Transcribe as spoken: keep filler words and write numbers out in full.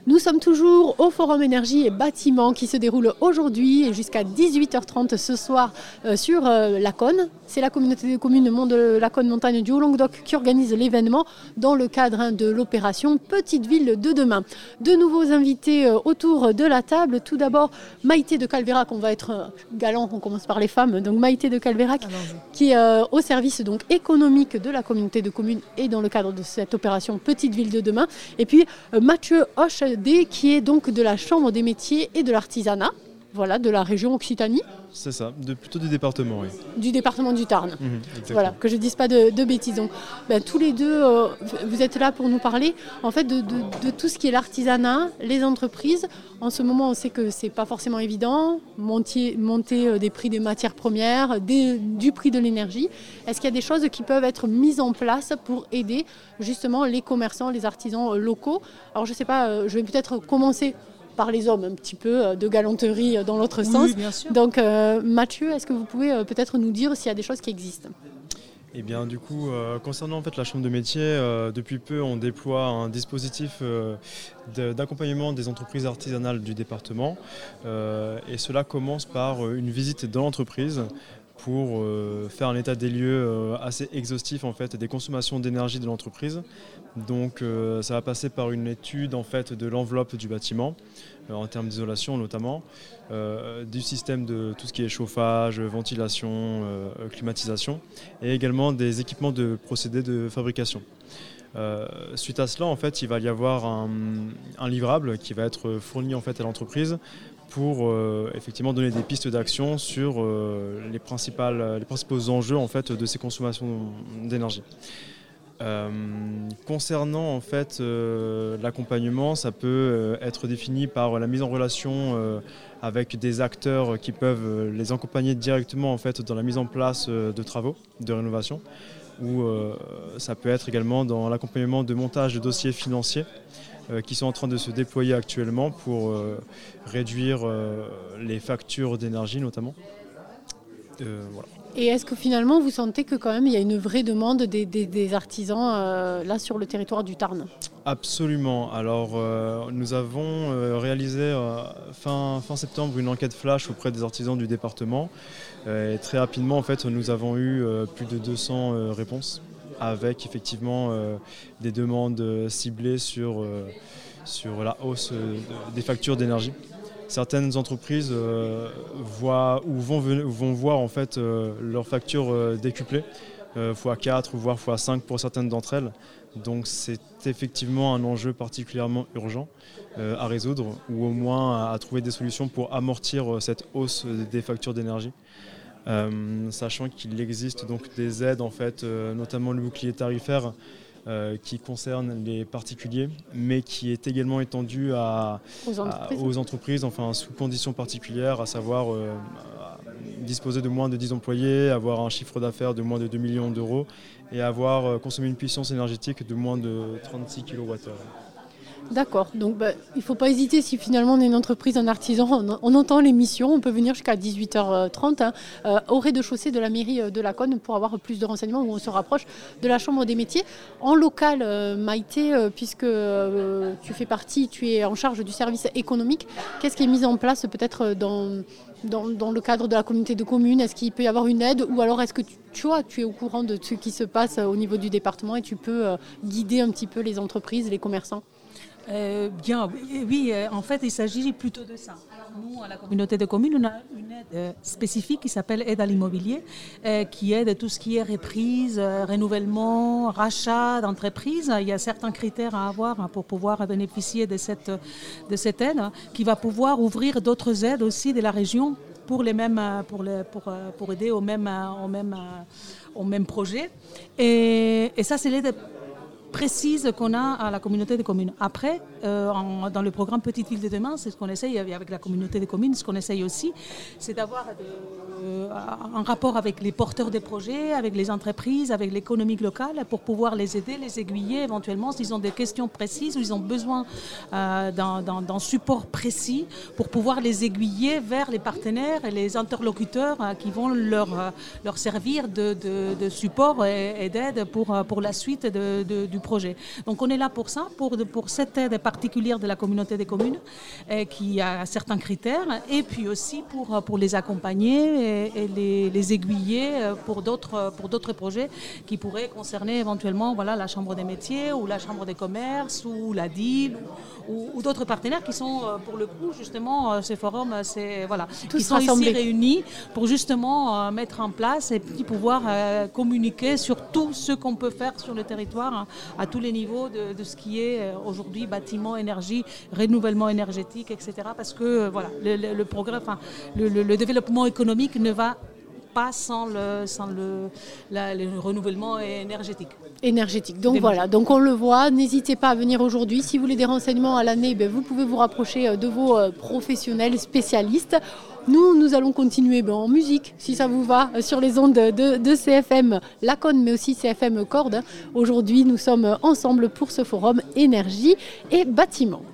Nous sommes toujours au Forum Énergie et Bâtiments qui se déroule aujourd'hui et jusqu'à dix-huit heures trente ce soir euh, sur euh, Laconne. C'est la communauté de communes Monde Laconne Montagne du Haut-Languedoc qui organise l'événement dans le cadre hein, de l'opération Petite Ville de demain. De nouveaux invités euh, autour de la table. Tout d'abord Maïté de Calvérac, on va être euh, galant, on commence par les femmes. Donc Maïté de Calvérac qui est euh, au service donc, économique de la communauté de communes et dans le cadre de cette opération Petite Ville de demain. Et puis euh, Mathieu Hoche qui est donc de la Chambre des métiers et de l'artisanat, voilà, de la région Occitanie. C'est ça, de, plutôt du département, oui. Du département du Tarn. Mmh, voilà, que je ne dise pas de, de bêtises. Donc, ben, tous les deux, euh, vous êtes là pour nous parler en fait, de, de, de tout ce qui est l'artisanat, les entreprises. En ce moment, on sait que ce n'est pas forcément évident, monter, monter euh, des prix des matières premières, des, du prix de l'énergie. Est-ce qu'il y a des choses qui peuvent être mises en place pour aider justement les commerçants, les artisans locaux? Alors, je ne sais pas, euh, je vais peut-être commencer par les hommes, un petit peu de galanterie dans l'autre oui, sens. Bien sûr. Donc euh, Mathieu, est-ce que vous pouvez euh, peut-être nous dire s'il y a des choses qui existent? Eh bien du coup, euh, concernant en fait, la Chambre de métier, euh, depuis peu on déploie un dispositif euh, de, d'accompagnement des entreprises artisanales du département euh, et cela commence par une visite dans l'entreprise pour euh, faire un état des lieux euh, assez exhaustif en fait, des consommations d'énergie de l'entreprise. Donc euh, ça va passer par une étude en fait, de l'enveloppe du bâtiment, euh, en termes d'isolation notamment, euh, du système de tout ce qui est chauffage, ventilation, euh, climatisation, et également des équipements de procédés de fabrication. Euh, suite à cela, en fait, il va y avoir un, un livrable qui va être fourni en fait, à l'entreprise pour euh, effectivement donner des pistes d'action sur euh, les, principales, les principaux enjeux en fait, de ces consommations d'énergie. Euh, concernant en fait, euh, l'accompagnement, ça peut euh, être défini par la mise en relation euh, avec des acteurs qui peuvent euh, les accompagner directement en fait, dans la mise en place euh, de travaux de rénovation, ou euh, ça peut être également dans l'accompagnement de montage de dossiers financiers euh, qui sont en train de se déployer actuellement pour euh, réduire euh, les factures d'énergie notamment. Euh, voilà. Et est-ce que finalement vous sentez que quand même il y a une vraie demande des, des, des artisans euh, là sur le territoire du Tarn? Absolument. Alors euh, nous avons euh, réalisé euh, fin, fin septembre une enquête flash auprès des artisans du département euh, et très rapidement en fait nous avons eu euh, plus de deux cents euh, réponses avec effectivement euh, des demandes ciblées sur, euh, sur la hausse euh, des factures d'énergie. Certaines entreprises euh, voient, ou vont, vont voir en fait, euh, leurs factures euh, décuplées, euh, fois quatre ou voire fois cinq pour certaines d'entre elles. Donc c'est effectivement un enjeu particulièrement urgent euh, à résoudre ou au moins à, à trouver des solutions pour amortir cette hausse des factures d'énergie. Euh, sachant qu'il existe donc des aides, en fait, euh, notamment le bouclier tarifaire, Euh, qui concerne les particuliers, mais qui est également étendu à, aux entreprises, à, aux entreprises enfin, sous conditions particulières, à savoir euh, disposer de moins de dix employés, avoir un chiffre d'affaires de moins de deux millions d'euros et avoir euh, consommé une puissance énergétique de moins de trente-six kilowattheures. D'accord, donc bah, il ne faut pas hésiter si finalement on est une entreprise, un artisan, on, on entend l'émission, on peut venir jusqu'à dix-huit heures trente hein, euh, au rez-de-chaussée de la mairie de Laconne pour avoir plus de renseignements où on se rapproche de la Chambre des métiers. En local, euh, Maïté, euh, puisque euh, tu fais partie, tu es en charge du service économique, qu'est-ce qui est mis en place peut-être dans, dans, dans le cadre de la communauté de communes? Est-ce qu'il peut y avoir une aide ou alors est-ce que tu, tu, vois, tu es au courant de ce qui se passe au niveau du département et tu peux euh, guider un petit peu les entreprises, les commerçants? Euh, bien, oui, oui, en fait, il s'agit plutôt de ça. Nous, à la communauté de communes, on a une aide euh, spécifique qui s'appelle aide à l'immobilier, euh, qui aide tout ce qui est reprise, euh, renouvellement, rachat d'entreprise. Il y a certains critères à avoir pour pouvoir bénéficier de cette, de cette aide, qui va pouvoir ouvrir d'autres aides aussi de la région pour, les mêmes, pour, les, pour, pour aider au même, au même, au même projet. Et, et ça, c'est l'aide précise qu'on a à la communauté des communes. Après, euh, en, dans le programme Petite Ville de demain, c'est ce qu'on essaye avec la communauté des communes, ce qu'on essaye aussi, c'est d'avoir de, euh, un rapport avec les porteurs des projets, avec les entreprises, avec l'économie locale, pour pouvoir les aider, les aiguiller éventuellement s'ils ont des questions précises ou ils ont besoin euh, d'un, d'un, d'un support précis pour pouvoir les aiguiller vers les partenaires et les interlocuteurs euh, qui vont leur, euh, leur servir de, de, de support et, et d'aide pour, pour la suite de, de, du projet. Donc on est là pour ça, pour, pour cette aide particulière de la communauté des communes euh, qui a certains critères, et puis aussi pour, pour les accompagner et, et les, les aiguiller pour d'autres, pour d'autres projets qui pourraient concerner éventuellement voilà, la Chambre des métiers ou la Chambre des commerces ou la D I L ou, ou d'autres partenaires qui sont pour le coup justement ces forums c'est, voilà, tous qui sont rassemblés ici réunis pour justement euh, mettre en place et puis pouvoir euh, communiquer sur tout ce qu'on peut faire sur le territoire hein, à tous les niveaux de, de ce qui est euh, aujourd'hui bâtiment, énergie, renouvellement énergétique, et cetera. Parce que euh, voilà, le, le, le progrès, enfin, le, le, le développement économique ne va pas sans le, sans le, la, le renouvellement énergétique. Énergétique. Donc voilà, donc on le voit, n'hésitez pas à venir aujourd'hui. Si vous voulez des renseignements à l'année, ben, vous pouvez vous rapprocher de vos professionnels spécialistes. Nous, nous allons continuer ben, en musique, si ça vous va, sur les ondes de, de C F M Laconne, mais aussi C F M Cordes. Aujourd'hui, nous sommes ensemble pour ce forum énergie et bâtiment.